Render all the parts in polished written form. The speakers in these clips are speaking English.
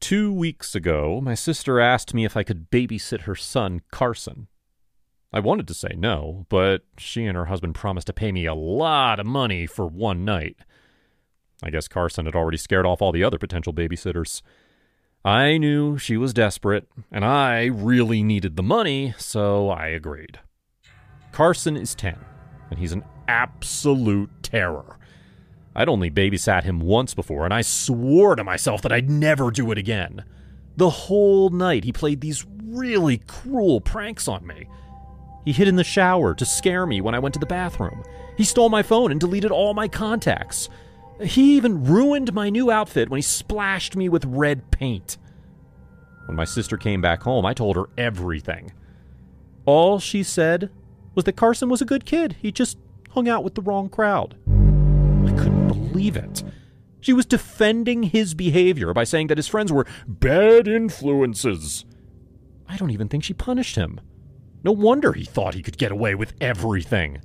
2 weeks ago, my sister asked me if I could babysit her son, Carson. I wanted to say no, but she and her husband promised to pay me a lot of money for one night. I guess Carson had already scared off all the other potential babysitters. I knew she was desperate, and I really needed the money, so I agreed. Carson is 10, and he's an absolute terror. I'd only babysat him once before, and I swore to myself that I'd never do it again. The whole night he played these really cruel pranks on me. He hid in the shower to scare me when I went to the bathroom. He stole my phone and deleted all my contacts. He even ruined my new outfit when he splashed me with red paint. When my sister came back home, I told her everything. All she said was that Carson was a good kid. He just hung out with the wrong crowd. I couldn't believe it. She was defending his behavior by saying that his friends were bad influences. I don't even think she punished him. No wonder he thought he could get away with everything.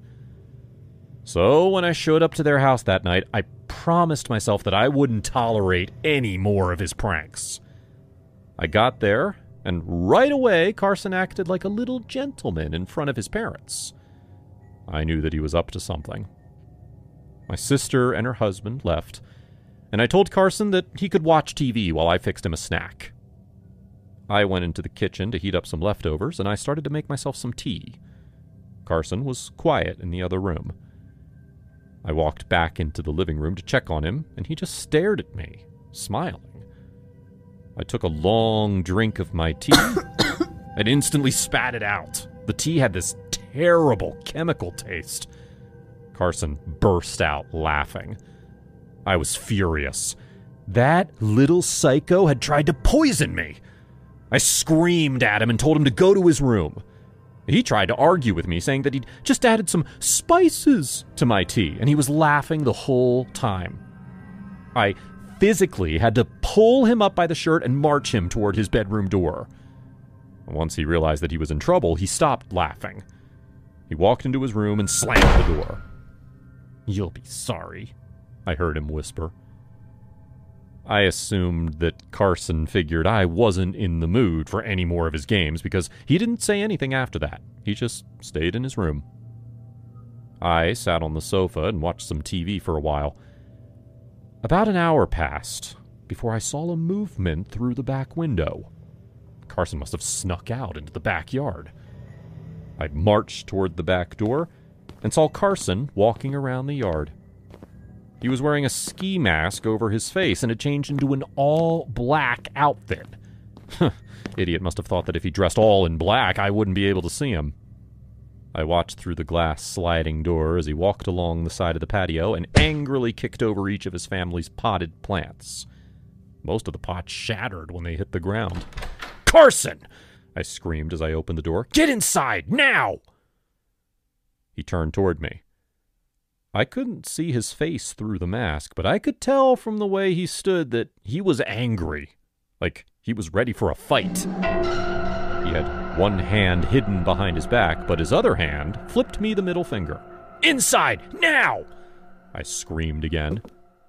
So when I showed up to their house that night, I promised myself that I wouldn't tolerate any more of his pranks. I got there, and right away Carson acted like a little gentleman in front of his parents. I knew that he was up to something. My sister and her husband left, and I told Carson that he could watch TV while I fixed him a snack. I went into the kitchen to heat up some leftovers, and I started to make myself some tea. Carson was quiet in the other room. I walked back into the living room to check on him, and he just stared at me, smiling. I took a long drink of my tea and instantly spat it out. The tea had this terrible chemical taste. Carson burst out laughing. I was furious. That little psycho had tried to poison me. I screamed at him and told him to go to his room. He tried to argue with me, saying that he'd just added some spices to my tea, and he was laughing the whole time. I physically had to pull him up by the shirt and march him toward his bedroom door. Once he realized that he was in trouble, he stopped laughing. He walked into his room and slammed the door. "You'll be sorry," I heard him whisper. I assumed that Carson figured I wasn't in the mood for any more of his games because he didn't say anything after that. He just stayed in his room. I sat on the sofa and watched some TV for a while. About an hour passed before I saw a movement through the back window. Carson must have snuck out into the backyard. I marched toward the back door and saw Carson walking around the yard. He was wearing a ski mask over his face and had changed into an all-black outfit. Idiot must have thought that if he dressed all in black, I wouldn't be able to see him. I watched through the glass sliding door as he walked along the side of the patio and angrily kicked over each of his family's potted plants. Most of the pots shattered when they hit the ground. "Carson!" I screamed as I opened the door. "Get inside, now!" He turned toward me. I couldn't see his face through the mask, but I could tell from the way he stood that he was angry, like he was ready for a fight. He had one hand hidden behind his back, but his other hand flipped me the middle finger. "Inside, now!" I screamed again.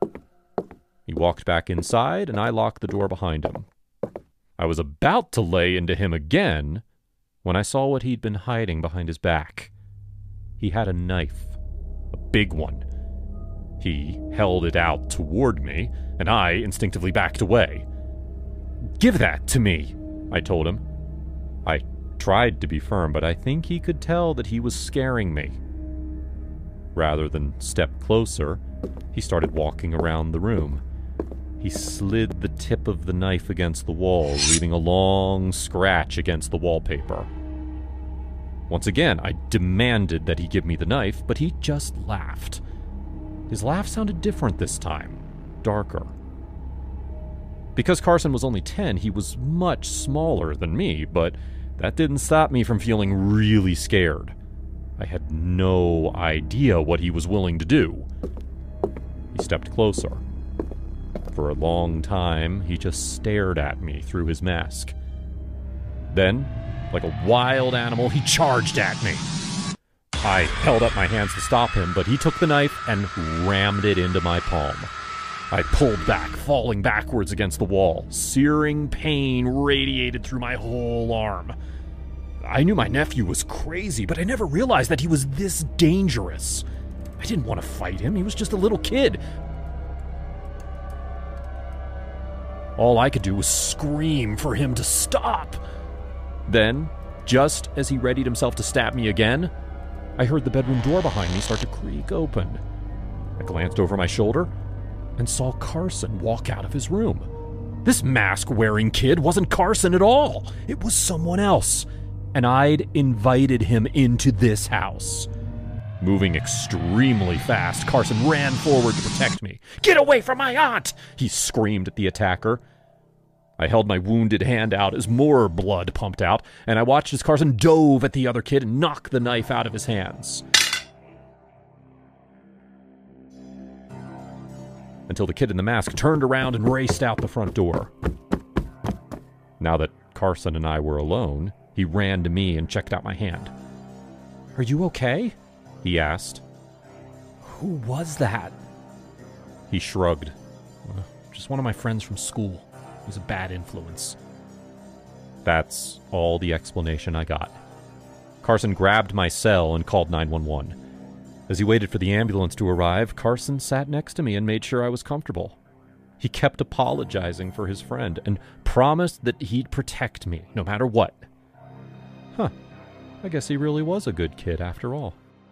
He walked back inside, and I locked the door behind him. I was about to lay into him again when I saw what he'd been hiding behind his back. He had a knife. A big one. He held it out toward me, and I instinctively backed away. "Give that to me," I told him. I tried to be firm, but I think he could tell that he was scaring me. Rather than step closer, he started walking around the room. He slid the tip of the knife against the wall, leaving a long scratch against the wallpaper. Once again, I demanded that he give me the knife, but he just laughed. His laugh sounded different this time, darker. Because Carson was only 10, he was much smaller than me, but that didn't stop me from feeling really scared. I had no idea what he was willing to do. He stepped closer. For a long time, he just stared at me through his mask. Then, like a wild animal, he charged at me. I held up my hands to stop him, but he took the knife and rammed it into my palm. I pulled back, falling backwards against the wall. Searing pain radiated through my whole arm. I knew my nephew was crazy, but I never realized that he was this dangerous. I didn't want to fight him. He was just a little kid. All I could do was scream for him to stop. Then, just as he readied himself to stab me again, I heard the bedroom door behind me start to creak open. I glanced over my shoulder and saw Carson walk out of his room. This mask-wearing kid wasn't Carson at all. It was someone else, and I'd invited him into this house. Moving extremely fast, Carson ran forward to protect me. "Get away from my aunt!" he screamed at the attacker. I held my wounded hand out as more blood pumped out, and I watched as Carson dove at the other kid and knocked the knife out of his hands. Until the kid in the mask turned around and raced out the front door. Now that Carson and I were alone, he ran to me and checked out my hand. "Are you okay?" he asked. "Who was that?" He shrugged. "Just one of my friends from school. He was a bad influence." That's all the explanation I got. Carson grabbed my cell and called 911. As he waited for the ambulance to arrive, Carson sat next to me and made sure I was comfortable. He kept apologizing for his friend and promised that he'd protect me no matter what. I guess he really was a good kid after all.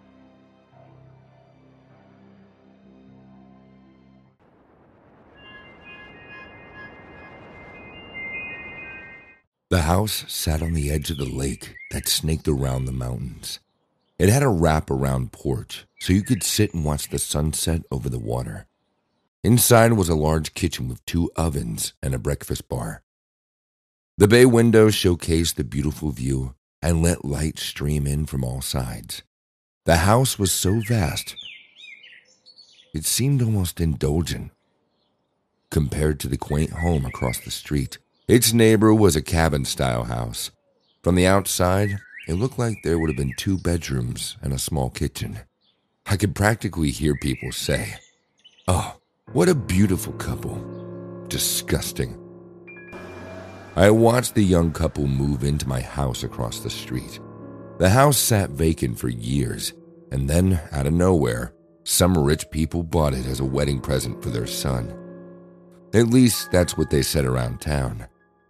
The house sat on the edge of the lake that snaked around the mountains. It had a wrap-around porch, so you could sit and watch the sunset over the water. Inside was a large kitchen with 2 ovens and a breakfast bar. The bay windows showcased the beautiful view and let light stream in from all sides. The house was so vast, it seemed almost indulgent. Compared to the quaint home across the street, its neighbor was a cabin-style house. From the outside, it looked like there would have been 2 bedrooms and a small kitchen. I could practically hear people say, "Oh, what a beautiful couple." Disgusting. I watched the young couple move into my house across the street. The house sat vacant for years, and then, out of nowhere, some rich people bought it as a wedding present for their son. At least that's what they said around town.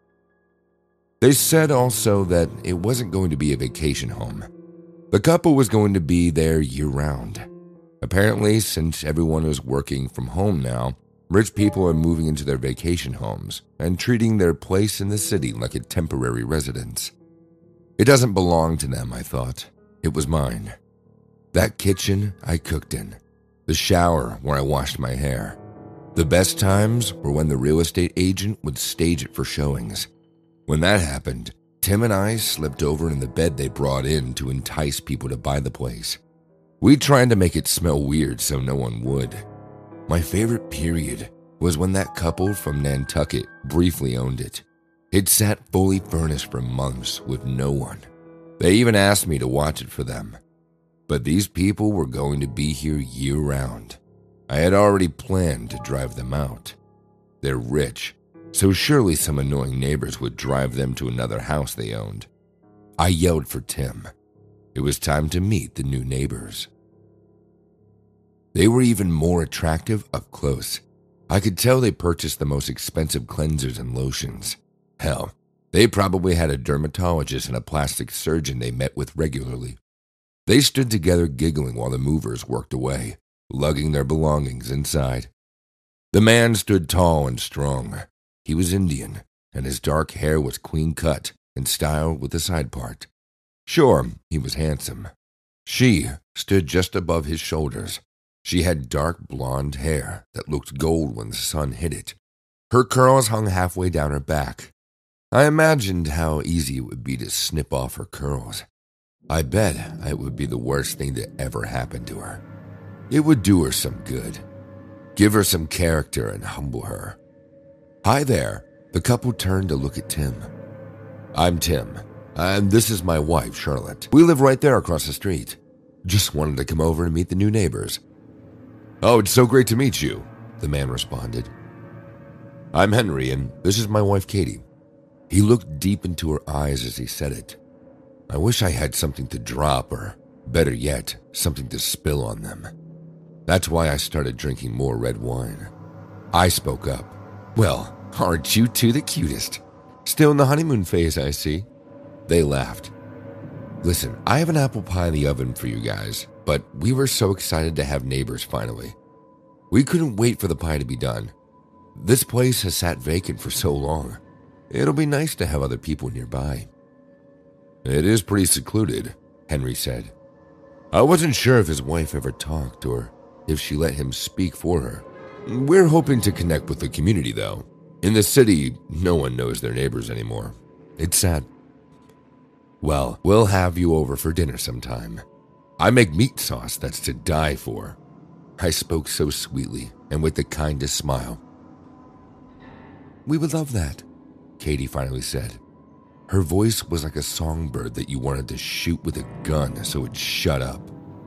They said also that it wasn't going to be a vacation home. The couple was going to be there year-round. Apparently, since everyone is working from home now, rich people are moving into their vacation homes and treating their place in the city like a temporary residence. It doesn't belong to them, I thought. It was mine. That kitchen I cooked in. The shower where I washed my hair. The best times were when the real estate agent would stage it for showings. When that happened, Tim and I slipped over in the bed they brought in to entice people to buy the place. We tried to make it smell weird so no one would. My favorite period was when that couple from Nantucket briefly owned it. It sat fully furnished for months with no one. They even asked me to watch it for them. But these people were going to be here year-round. I had already planned to drive them out. They're rich, so surely some annoying neighbors would drive them to another house they owned. I yelled for Tim. It was time to meet the new neighbors. They were even more attractive up close. I could tell they purchased the most expensive cleansers and lotions. Hell, they probably had a dermatologist and a plastic surgeon they met with regularly. They stood together giggling while the movers worked away, lugging their belongings inside. The man stood tall and strong. He was Indian, and his dark hair was clean-cut and styled with a side part. Sure, he was handsome. She stood just above his shoulders. She had dark blonde hair that looked gold when the sun hit it. Her curls hung halfway down her back. I imagined how easy it would be to snip off her curls. I bet it would be the worst thing that ever happened to her. It would do her some good. Give her some character and humble her. Hi there. The couple turned to look at Tim. I'm Tim, and this is my wife, Charlotte. We live right there across the street. Just wanted to come over and meet the new neighbors. Oh, it's so great to meet you. the man responded. I'm Henry, and this is my wife, Katie. He looked deep into her eyes as he said it. I wish I had something to drop, or better yet, something to spill on them. That's why I started drinking more red wine. I spoke up. Well, aren't you two the cutest? Still in the honeymoon phase, I see. They laughed. Listen, I have an apple pie in the oven for you guys, but we were so excited to have neighbors finally. We couldn't wait for the pie to be done. This place has sat vacant for so long. It'll be nice to have other people nearby. It is pretty secluded, Henry said. I wasn't sure if his wife ever talked or if she let him speak for her. We're hoping to connect with the community, though. In the city, no one knows their neighbors anymore. It's sad. Well, we'll have you over for dinner sometime. I make meat sauce that's to die for. I spoke so sweetly and with the kindest smile. We would love that, Katie finally said. Her voice was like a songbird that you wanted to shoot with a gun so it'd shut up.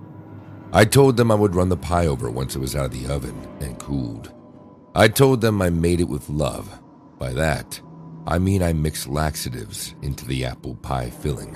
I told them I would run the pie over once it was out of the oven and cooled. I told them I made it with love. By that, I mean I mixed laxatives into the apple pie filling.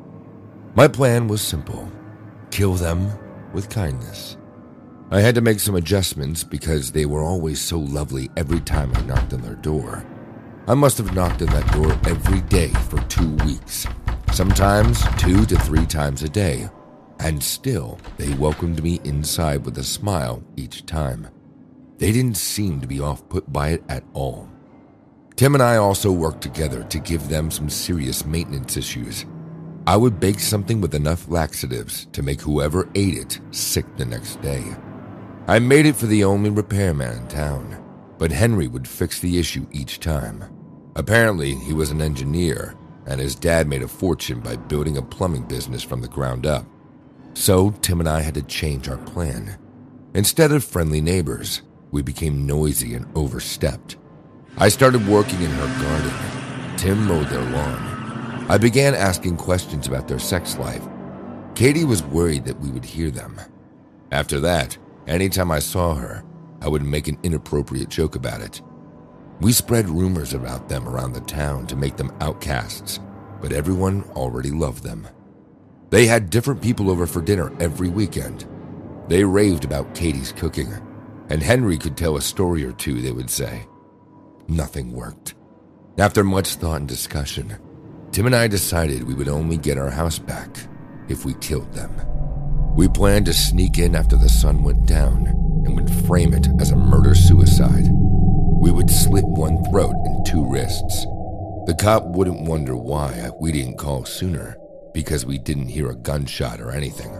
My plan was simple. Kill them with kindness. I had to make some adjustments because they were always so lovely every time I knocked on their door. I must have knocked on that door every day for 2 weeks, sometimes 2 to 3 times a day, and still they welcomed me inside with a smile each time. They didn't seem to be off-put by it at all. Tim and I also worked together to give them some serious maintenance issues. I would bake something with enough laxatives to make whoever ate it sick the next day. I made it for the only repairman in town, but Henry would fix the issue each time. Apparently, he was an engineer, and his dad made a fortune by building a plumbing business from the ground up. So Tim and I had to change our plan. Instead of friendly neighbors, we became noisy and overstepped. I started working in her garden. Tim mowed their lawn. I began asking questions about their sex life. Katie was worried that we would hear them. After that, anytime I saw her, I would make an inappropriate joke about it. We spread rumors about them around the town to make them outcasts, but everyone already loved them. They had different people over for dinner every weekend. They raved about Katie's cooking, and Henry could tell a story or two, they would say. Nothing worked. After much thought and discussion, Tim and I decided we would only get our house back if we killed them. We planned to sneak in after the sun went down and would frame it as a murder-suicide. We would slit one throat and 2 wrists. The cop wouldn't wonder why we didn't call sooner, because we didn't hear a gunshot or anything.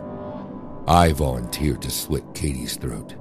I volunteered to slit Katie's throat.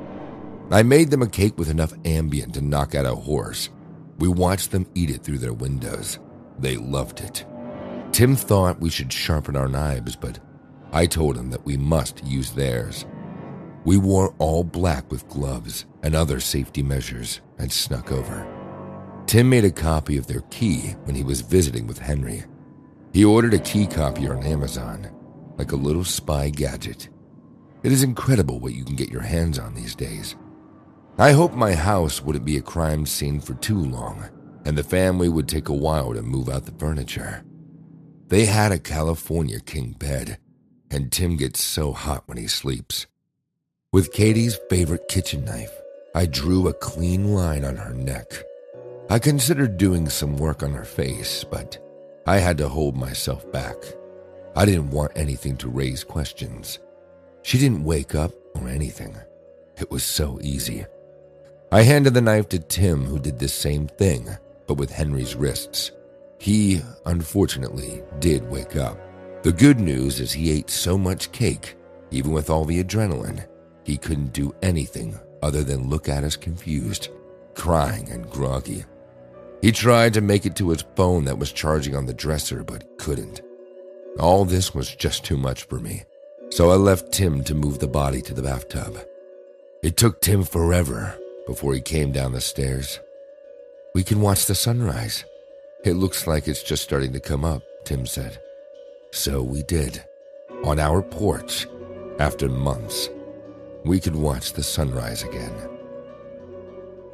I made them a cake with enough Ambien to knock out a horse. We watched them eat it through their windows. They loved it. Tim thought we should sharpen our knives, but I told him that we must use theirs. We wore all black with gloves and other safety measures and snuck over. Tim made a copy of their key when he was visiting with Henry. He ordered a key copier on Amazon, like a little spy gadget. It is incredible what you can get your hands on these days. I hoped my house wouldn't be a crime scene for too long, and the family would take a while to move out the furniture. They had a California king bed, and Tim gets so hot when he sleeps. With Katie's favorite kitchen knife, I drew a clean line on her neck. I considered doing some work on her face, but I had to hold myself back. I didn't want anything to raise questions. She didn't wake up or anything. It was so easy. I handed the knife to Tim, who did the same thing, but with Henry's wrists. He, unfortunately, did wake up. The good news is he ate so much cake, even with all the adrenaline, he couldn't do anything other than look at us confused, crying and groggy. He tried to make it to his phone that was charging on the dresser, but couldn't. All this was just too much for me, so I left Tim to move the body to the bathtub. It took Tim forever before he came down the stairs. We can watch the sunrise. It looks like it's just starting to come up, Tim said. So we did. On our porch, after months, we could watch the sunrise again.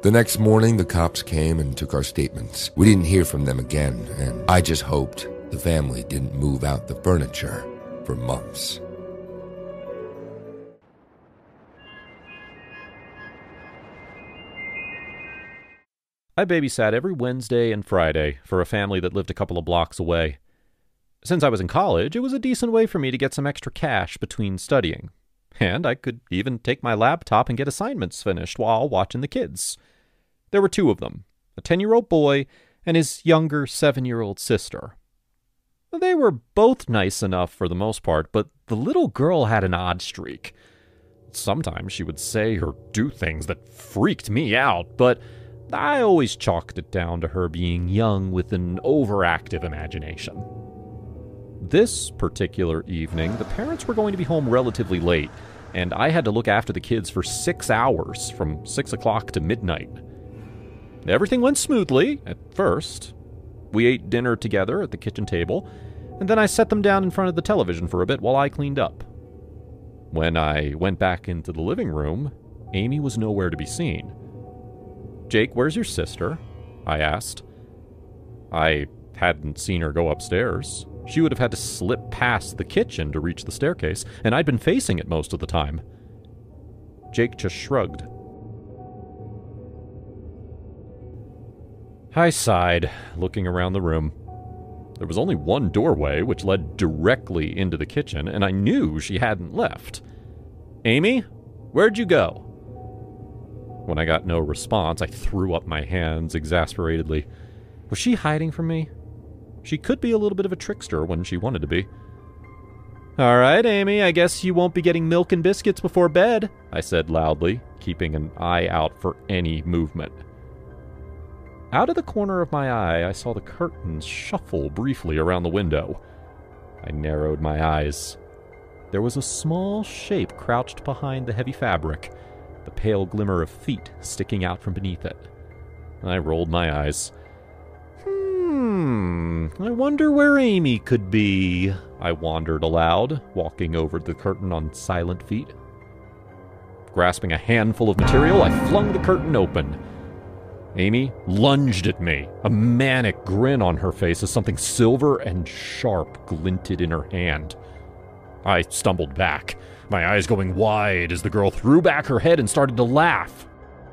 The next morning, the cops came and took our statements. We didn't hear from them again, and I just hoped the family didn't move out the furniture for months. I babysat every Wednesday and Friday for a family that lived a couple of blocks away. Since I was in college, it was a decent way for me to get some extra cash between studying. And I could even take my laptop and get assignments finished while watching the kids. There were two of them, a 10-year-old boy and his younger 7-year-old sister. They were both nice enough for the most part, but the little girl had an odd streak. Sometimes she would say or do things that freaked me out, but I always chalked it down to her being young with an overactive imagination. This particular evening, the parents were going to be home relatively late, and I had to look after the kids for 6 hours, from 6 o'clock to midnight. Everything went smoothly at first. We ate dinner together at the kitchen table, and then I set them down in front of the television for a bit while I cleaned up. When I went back into the living room, Amy was nowhere to be seen. "Jake, where's your sister?" I asked. I hadn't seen her go upstairs. She would have had to slip past the kitchen to reach the staircase, and I'd been facing it most of the time. Jake just shrugged. I sighed, looking around the room. There was only one doorway, which led directly into the kitchen, and I knew she hadn't left. "Amy, where'd you go?" When I got no response, I threw up my hands exasperatedly. Was she hiding from me? She could be a little bit of a trickster when she wanted to be. "All right, Amy, I guess you won't be getting milk and biscuits before bed," I said loudly, keeping an eye out for any movement. Out of the corner of my eye, I saw the curtains shuffle briefly around the window. I narrowed my eyes. There was a small shape crouched behind the heavy fabric, the pale glimmer of feet sticking out from beneath it. I rolled my eyes. I wonder where Amy could be, I wandered aloud, walking over the curtain on silent feet. Grasping a handful of material, I flung the curtain open. Amy lunged at me, a manic grin on her face as something silver and sharp glinted in her hand. I stumbled back, my eyes going wide as the girl threw back her head and started to laugh.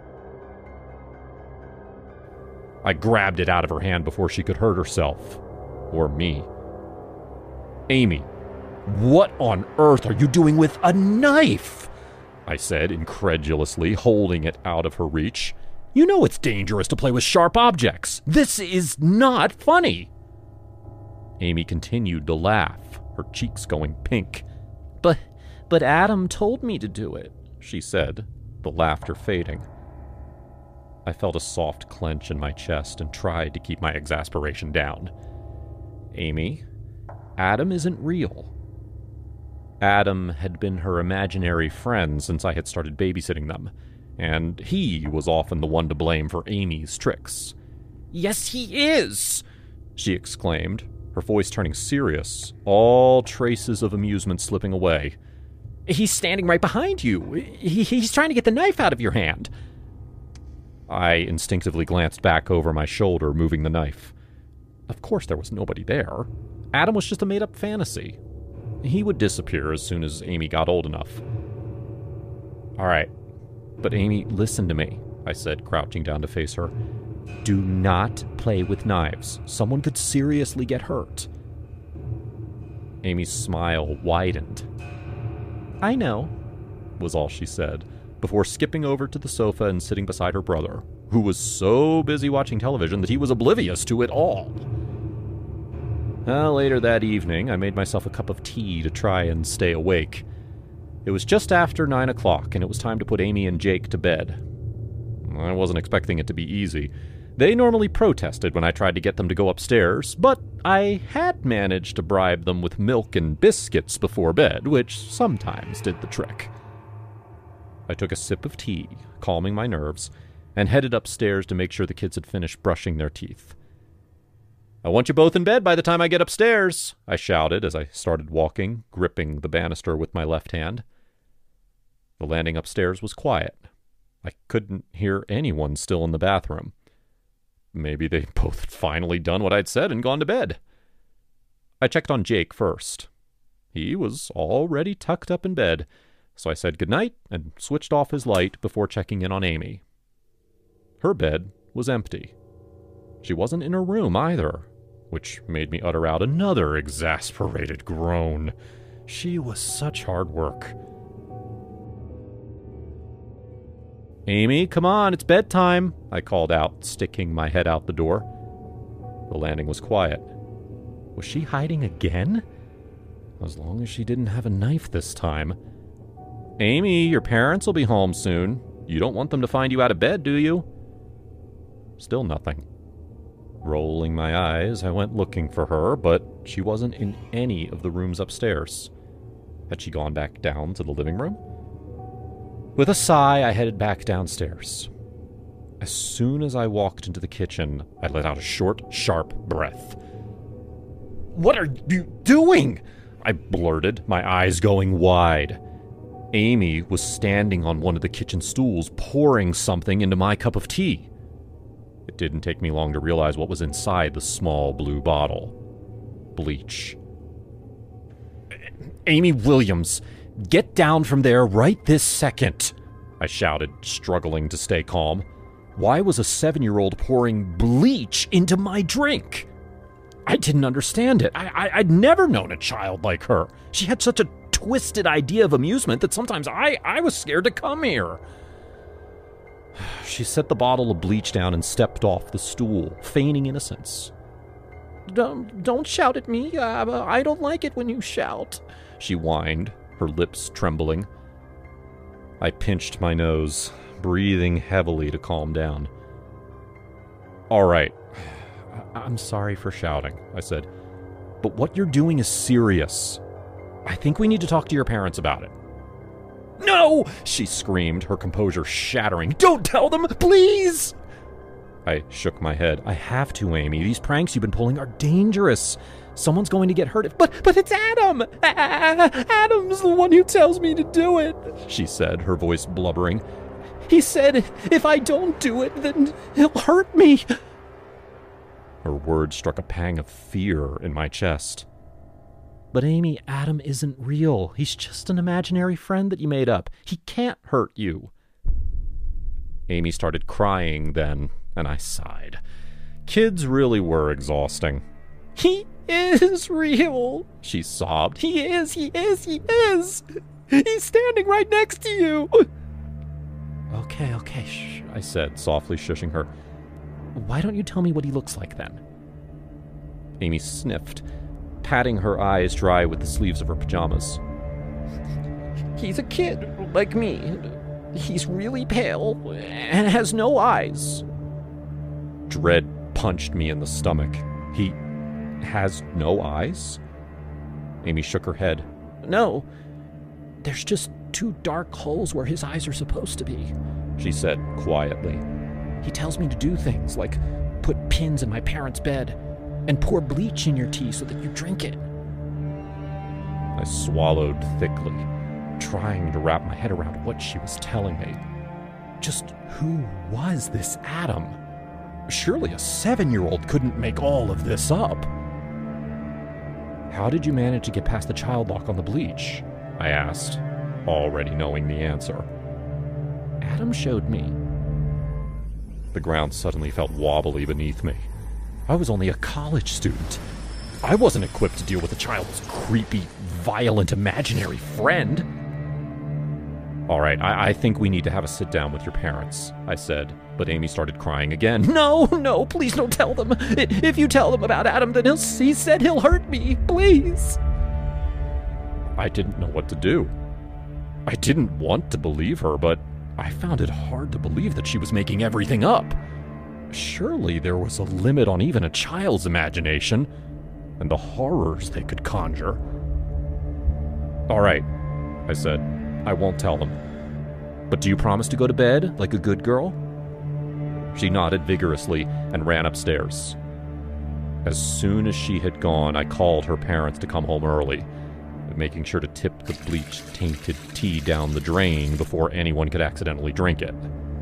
I grabbed it out of her hand before she could hurt herself. Or me. "Amy, what on earth are you doing with a knife?" I said incredulously, holding it out of her reach. "You know it's dangerous to play with sharp objects. This is not funny." Amy continued to laugh, her cheeks going pink. But Adam told me to do it," she said, the laughter fading. I felt a soft clench in my chest and tried to keep my exasperation down. "Amy, Adam isn't real." Adam had been her imaginary friend since I had started babysitting them, and he was often the one to blame for Amy's tricks. "Yes, he is!" she exclaimed, her voice turning serious, all traces of amusement slipping away. "He's standing right behind you. He's trying to get the knife out of your hand." I instinctively glanced back over my shoulder, moving the knife. Of course there was nobody there. Adam was just a made-up fantasy. He would disappear as soon as Amy got old enough. "All right, but Amy, listen to me," I said, crouching down to face her. "Do not play with knives. Someone could seriously get hurt." Amy's smile widened. "I know," was all she said, before skipping over to the sofa and sitting beside her brother, who was so busy watching television that he was oblivious to it all. Later that evening, I made myself a cup of tea to try and stay awake. It was just after 9 o'clock, and it was time to put Amy and Jake to bed. I wasn't expecting it to be easy. They normally protested when I tried to get them to go upstairs, but I had managed to bribe them with milk and biscuits before bed, which sometimes did the trick. I took a sip of tea, calming my nerves, and headed upstairs to make sure the kids had finished brushing their teeth. "I want you both in bed by the time I get upstairs," I shouted as I started walking, gripping the banister with my left hand. The landing upstairs was quiet. I couldn't hear anyone still in the bathroom. Maybe they both had finally done what I'd said and gone to bed. I checked on Jake first. He was already tucked up in bed, so I said goodnight and switched off his light before checking in on Amy. Her bed was empty. She wasn't in her room either, which made me utter out another exasperated groan. She was such hard work. "Amy, come on, it's bedtime," I called out, sticking my head out the door. The landing was quiet. Was she hiding again? As long as she didn't have a knife this time. "Amy, your parents will be home soon. You don't want them to find you out of bed, do you?" Still nothing. Rolling my eyes, I went looking for her, but she wasn't in any of the rooms upstairs. Had she gone back down to the living room? With a sigh, I headed back downstairs. As soon as I walked into the kitchen, I let out a short, sharp breath. "What are you doing?" I blurted, my eyes going wide. Amy was standing on one of the kitchen stools, pouring something into my cup of tea. It didn't take me long to realize what was inside the small blue bottle. Bleach. "Amy Williams, get down from there right this second," I shouted, struggling to stay calm. Why was a 7-year-old pouring bleach into my drink? I didn't understand it. I'd never known a child like her. She had such a twisted idea of amusement that sometimes I was scared to come here. She set the bottle of bleach down and stepped off the stool, feigning innocence. Don't shout at me. I don't like it when you shout," she whined, her lips trembling. I pinched my nose, breathing heavily to calm down. "All right. I'm sorry for shouting," I said. "But what you're doing is serious. I think we need to talk to your parents about it." "No!" she screamed, her composure shattering. "Don't tell them, please!" I shook my head. "I have to, Amy. These pranks you've been pulling are dangerous. Someone's going to get hurt. But it's Adam! Adam's the one who tells me to do it," she said, her voice blubbering. "He said if I don't do it, then he'll hurt me." Her words struck a pang of fear in my chest. "But Amy, Adam isn't real. He's just an imaginary friend that you made up. He can't hurt you." Amy started crying then, and I sighed. Kids really were exhausting. "He is real," she sobbed. He is. He's standing right next to you." Okay, shh, I said, softly shushing her. "Why don't you tell me what he looks like then?" Amy sniffed, patting her eyes dry with the sleeves of her pajamas. "He's a kid, like me. He's really pale and has no eyes." Dread punched me in the stomach. "He has no eyes?" Amy shook her head. "No, there's just 2 dark holes where his eyes are supposed to be," she said quietly. "He tells me to do things like put pins in my parents' bed and pour bleach in your tea so that you drink it." I swallowed thickly, trying to wrap my head around what she was telling me. Just who was this Adam? Surely a 7-year-old couldn't make all of this up. "How did you manage to get past the child lock on the bleach?" I asked, already knowing the answer. "Adam showed me." The ground suddenly felt wobbly beneath me. I was only a college student. I wasn't equipped to deal with a child's creepy, violent, imaginary friend. "All right, I think we need to have a sit-down with your parents," I said, but Amy started crying again. No, please don't tell them. If you tell them about Adam, then he said he'll hurt me. Please." I didn't know what to do. I didn't want to believe her, but I found it hard to believe that she was making everything up. Surely there was a limit on even a child's imagination and the horrors they could conjure. "All right," I said. "I won't tell them. But do you promise to go to bed like a good girl?" She nodded vigorously and ran upstairs. As soon as she had gone, I called her parents to come home early, making sure to tip the bleach-tainted tea down the drain before anyone could accidentally drink it.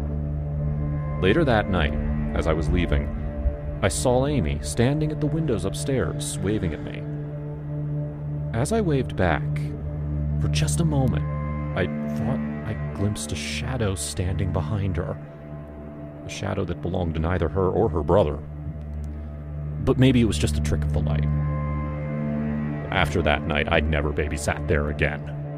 Later that night, as I was leaving, I saw Amy standing at the windows upstairs, waving at me. As I waved back, for just a moment, I thought I glimpsed a shadow standing behind her. A shadow that belonged to neither her or her brother. But maybe it was just a trick of the light. After that night, I'd never babysat there again.